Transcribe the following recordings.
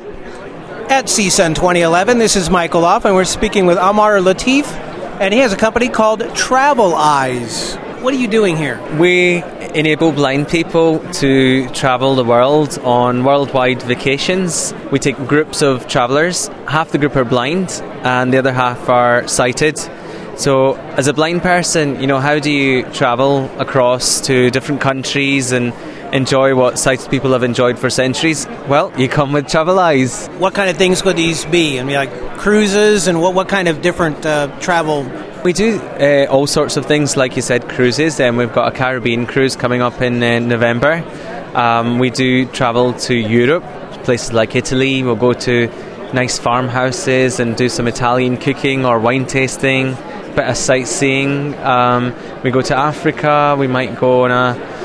At CSUN 2011, this is Michael Off, and we're speaking with Amar Latif, and he has a company called Travel Eyes. What are you doing here? We enable blind people to travel the world on worldwide vacations. We take groups of travellers. Half the group are blind and the other half are sighted. So as a blind person, how do you travel across to different countries and enjoy what sighted people have enjoyed for centuries? Well, you come with Travel Eyes. What kind of things could these be? I mean, like cruises, and what kind of different travel? We do all sorts of things, like you said, cruises. We've got a Caribbean cruise coming up in November. We do travel to Europe, places like Italy. We'll go to nice farmhouses and do some Italian cooking or wine tasting, a bit of sightseeing. We go to Africa. We might go on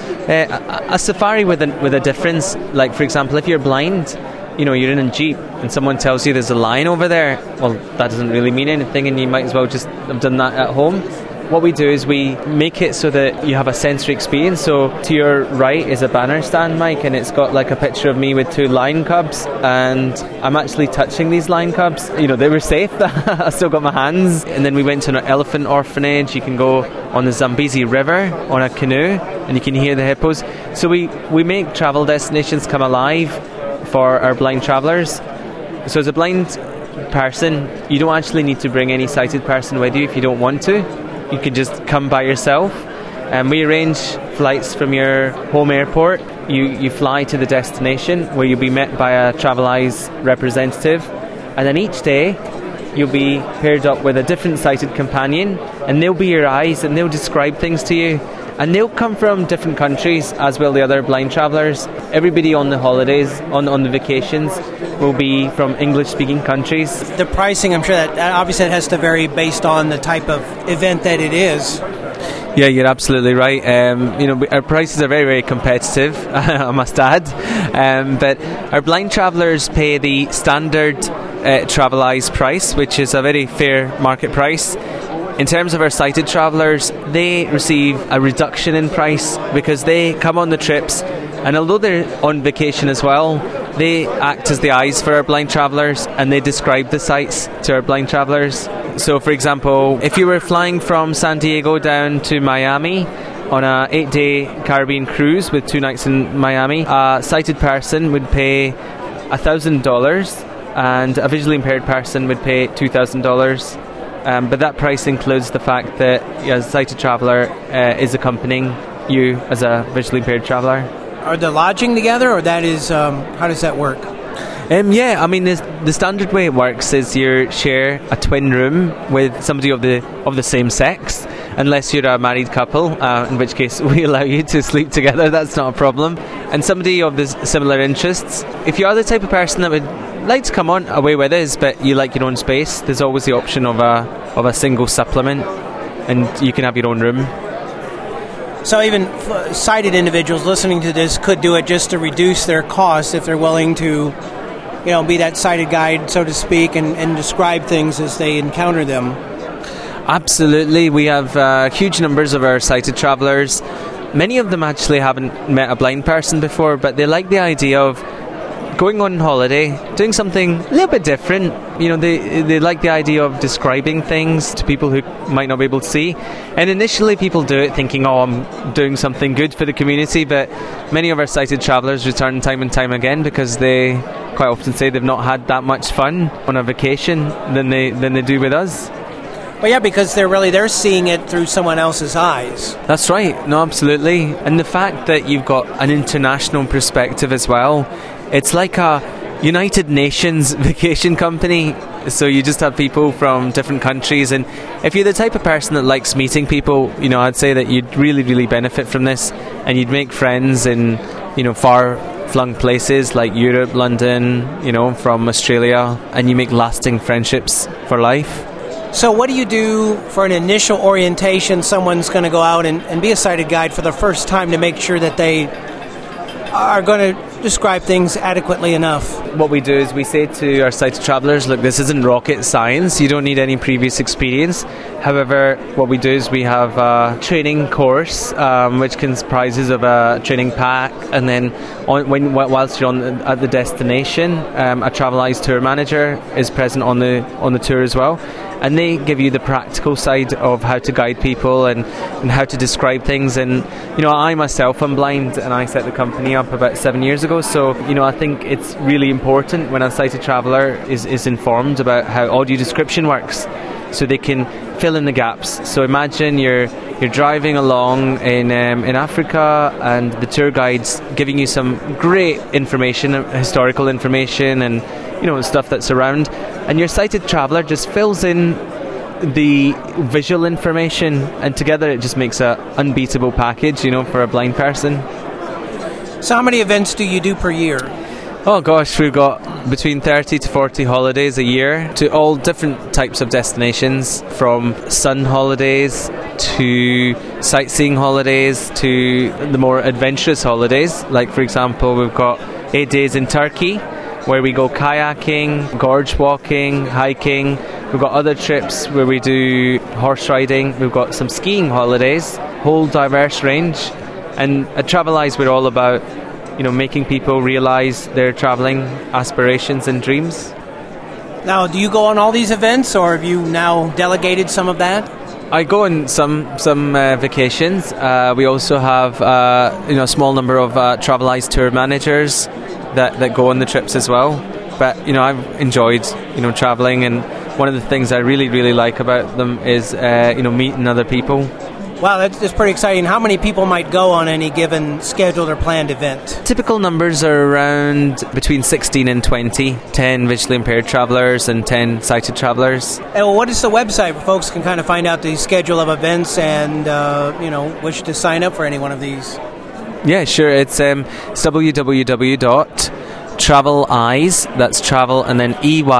a safari with a difference. Like, for example, if you're blind, you're in a jeep and someone tells you there's a lion over there, well, that doesn't really mean anything, and you might as well just have done that at home. What we do is we make it so that you have a sensory experience. So to your right is a banner stand, Mike, and it's got like a picture of me with 2 lion cubs, and I'm actually touching these lion cubs. They were safe. I still got my hands. And then we went to an elephant orphanage. You can go on the Zambezi River on a canoe and you can hear the hippos. So we make travel destinations come alive for our blind travellers. So as a blind person, you don't actually need to bring any sighted person with you if you don't want to. You can just come by yourself, and we arrange flights from your home airport. You fly to the destination where you'll be met by a Travel Eyes representative, and then each day you'll be paired up with a different sighted companion, and they'll be your eyes and they'll describe things to you. And they'll come from different countries, as will the other blind travellers. Everybody on the holidays, on the vacations, will be from English-speaking countries. The pricing, I'm sure that obviously it has to vary based on the type of event that it is. Yeah, you're absolutely right. Our prices are very, very competitive, I must add. But our blind travellers pay the standard Travel Eyes price, which is a very fair market price. In terms of our sighted travellers, they receive a reduction in price because they come on the trips, and although they're on vacation as well, they act as the eyes for our blind travellers, and they describe the sights to our blind travellers. So, for example, if you were flying from San Diego down to Miami on a 8-day Caribbean cruise with 2 nights in Miami, a sighted person would pay $1,000 and a visually impaired person would pay $2,000. But that price includes the fact that a sighted traveller is accompanying you as a visually impaired traveller. Are they lodging together, or that is how does that work? The standard way it works is you share a twin room with somebody of the same sex, unless you're a married couple, in which case we allow you to sleep together. That's not a problem. And somebody of the similar interests. If you are the type of person that would like to come on away with us, but you like your own space, there's always the option of a single supplement, and you can have your own room. So even sighted individuals listening to this could do it just to reduce their costs if they're willing to, be that sighted guide, so to speak, and describe things as they encounter them. Absolutely. We have huge numbers of our sighted travellers. Many of them actually haven't met a blind person before, but they like the idea of going on holiday, doing something a little bit different. They like the idea of describing things to people who might not be able to see. And initially people do it thinking, I'm doing something good for the community, but many of our sighted travellers return time and time again because they quite often say they've not had that much fun on a vacation than they do with us. Well, yeah, because they're seeing it through someone else's eyes. That's right. No, absolutely. And the fact that you've got an international perspective as well, it's like a United Nations vacation company. So you just have people from different countries, and if you're the type of person that likes meeting people, I'd say that you'd really, really benefit from this, and you'd make friends in, far-flung places like Europe, London, from Australia, and you make lasting friendships for life. So what do you do for an initial orientation? Someone's going to go out and be a sighted guide for the first time to make sure that they are going to describe things adequately enough. What we do is we say to our sighted travellers, look, this isn't rocket science. You don't need any previous experience. However, what we do is we have a training course, which comprises of a training pack, and then whilst you're at the destination, a Traveleyes tour manager is present on the tour as well, and they give you the practical side of how to guide people and how to describe things. And I myself am blind, and I set the company up about 7 years ago, so I think it's really important when a sighted traveller is informed about how audio description works, so they can fill in the gaps. So imagine you're driving along in Africa, and the tour guide's giving you some great information, historical information, and stuff that's around, and your sighted traveller just fills in the visual information, and together it just makes a unbeatable package, for a blind person. So how many events do you do per year? Oh gosh, we've got between 30 to 40 holidays a year to all different types of destinations, from sun holidays to sightseeing holidays to the more adventurous holidays. Like, for example, we've got 8 days in Turkey where we go kayaking, gorge walking, hiking. We've got other trips where we do horse riding. We've got some skiing holidays, whole diverse range. And at Traveleyes, we're all about making people realise their travelling aspirations and dreams. Now, do you go on all these events, or have you now delegated some of that? I go on some vacations. We also have a small number of Traveleyes tour managers that go on the trips as well. But I've enjoyed travelling, and one of the things I really, really like about them is meeting other people. Wow, that's pretty exciting. How many people might go on any given scheduled or planned event? Typical numbers are around between 16 and 20, 10 visually impaired travellers and 10 sighted travellers. And what is the website where folks can kind of find out the schedule of events and, wish to sign up for any one of these? Yeah, sure. It's www.traveleyes, that's travel and then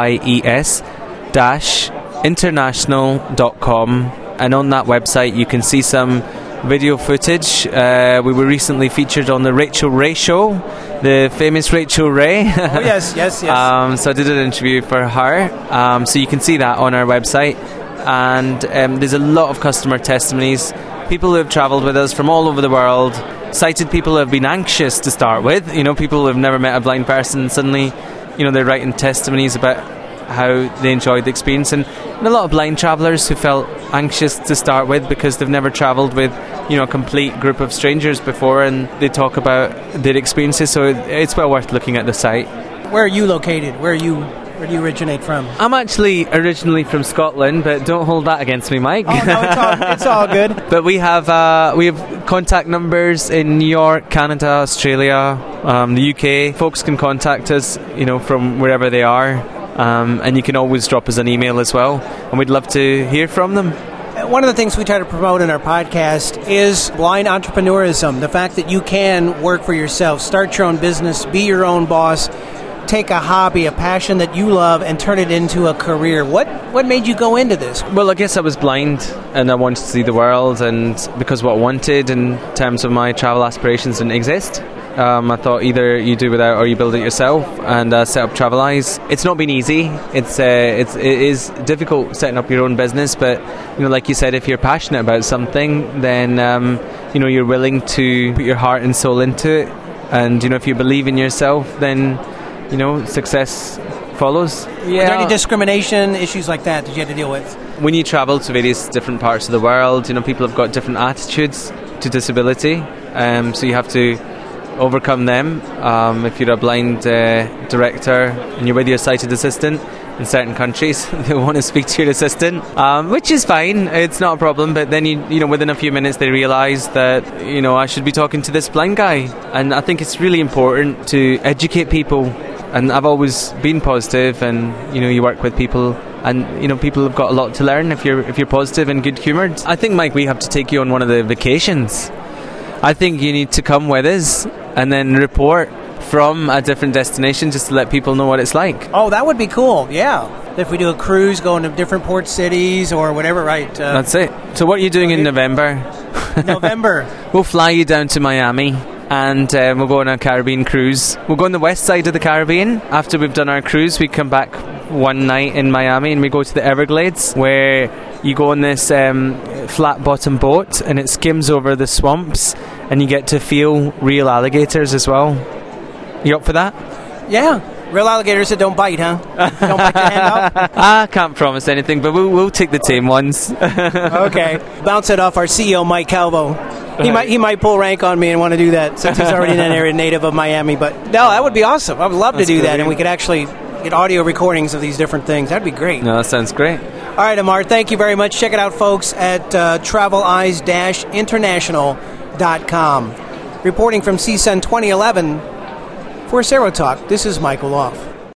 EYES-international.com. And on that website you can see some video footage. We were recently featured on the Rachel Ray Show, the famous Rachel Ray. Oh, yes. So I did an interview for her. So you can see that on our website. And there's a lot of customer testimonies, people who have travelled with us from all over the world, sighted people who have been anxious to start with, people who have never met a blind person, suddenly, they're writing testimonies about how they enjoyed the experience, and a lot of blind travellers who felt anxious to start with because they've never travelled with a complete group of strangers before, and they talk about their experiences, so it's well worth looking at the site. Where are you located? Where do you originate from? I'm actually originally from Scotland, but don't hold that against me, Mike. Oh, no, it's all good. But we have contact numbers in New York, Canada, Australia, the UK. Folks can contact us from wherever they are. And you can always drop us an email as well, and we'd love to hear from them. One of the things we try to promote in our podcast is blind entrepreneurism, the fact that you can work for yourself, start your own business, be your own boss, take a hobby, a passion that you love, and turn it into a career. What made you go into this? Well, I guess I was blind, and I wanted to see the world, and because what I wanted in terms of my travel aspirations didn't exist. I thought either you do without or you build it yourself, and set up Traveleyes. It's not been easy. It is difficult setting up your own business, but like you said, if you're passionate about something, then you're willing to put your heart and soul into it, and if you believe in yourself, then success follows. Yeah. Were there any discrimination issues like that you had to deal with? When you travel to various different parts of the world, people have got different attitudes to disability, so you have to overcome them. If you're a blind director and you're with your sighted assistant in certain countries, they want to speak to your assistant, which is fine, it's not a problem, but then within a few minutes they realise that I should be talking to this blind guy. And I think it's really important to educate people, and I've always been positive, and you work with people, and people have got a lot to learn if you're positive and good humoured. I think, Mike, we have to take you on one of the vacations. I think you need to come with us and then report from a different destination just to let people know what it's like. Oh, that would be cool, yeah. If we do a cruise going to different port cities or whatever, right? That's it. So what are you doing in November? November. We'll fly you down to Miami, and we'll go on a Caribbean cruise. We'll go on the west side of the Caribbean. After we've done our cruise, we come back one night in Miami and we go to the Everglades, where you go on this flat bottom boat and it skims over the swamps, and you get to feel real alligators as well. You up for that? Yeah. Real alligators that don't bite, huh? Don't bite the hand out? I can't promise anything, but we'll take the tame ones. Okay. Bounce it off our CEO, Mike Calvo. He might pull rank on me and want to do that since he's already an area native of Miami. But no, that would be awesome. I would love to do that, and we could actually get audio recordings of these different things. That'd be great. No, that sounds great. All right, Amar, thank you very much. Check it out, folks, at traveleyes-international.com. Reporting from CSUN 2011 for Serotalk, this is Michael Off.